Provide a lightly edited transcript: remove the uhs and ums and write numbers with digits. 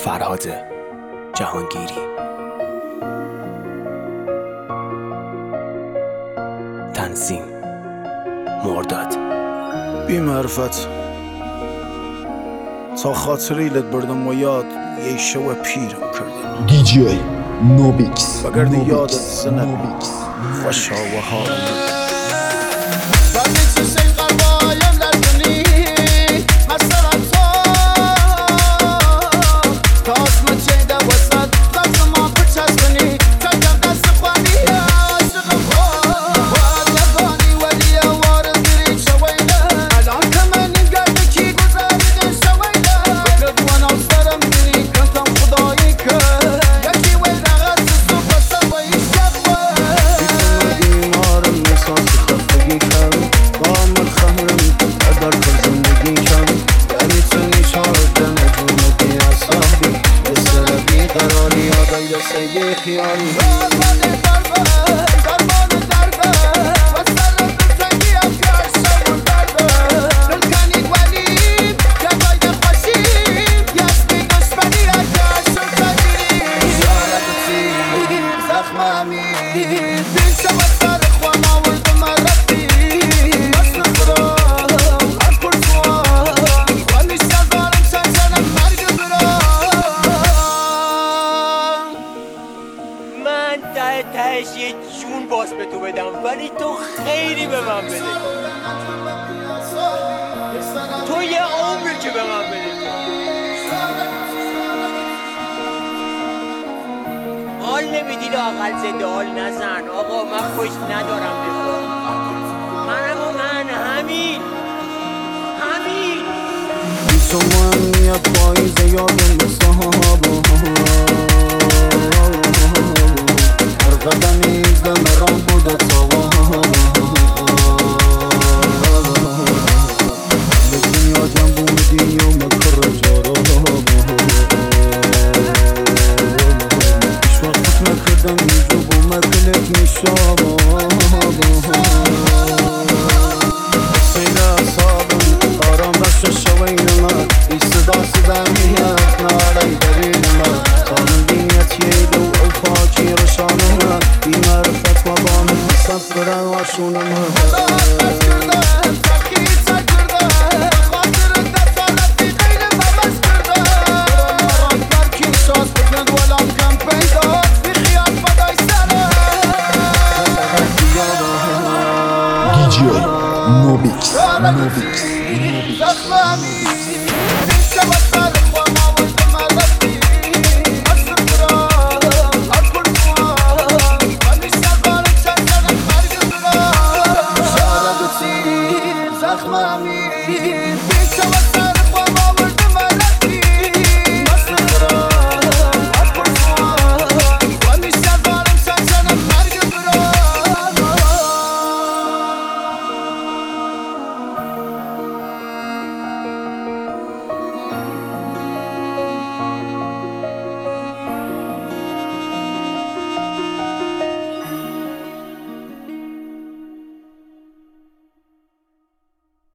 فرهاد جهانگیری. تنظیم مرداد. بی معرفت تا خاطری لت بردم و یاد یه شو پیرم کردم. دیجی نوبیکس بگردی یادت سنه خوشا و حال تهش یه جون باز به تو بدم، ولی تو خیلی به من بده. تو یه عمری که به من بده. حال نمیدی لااقل زنده حال نزن. آقا من پشت ندارم بخور. من همین تو مهمیت پاییزه یادم به صحابه هر قدمی دمران بوده صوابه به دنیا جنبو مدینی و مکر جارابه ایش وقت مکردم میجوب و مکلک میشابه سیده اصابم آرام بخش شوین من ای صدا میاد نارای درین من خانم بینیت ییدو او پاکی رشانه من بی معرفت و با من مسافر واشونه من دیجی نوبیکس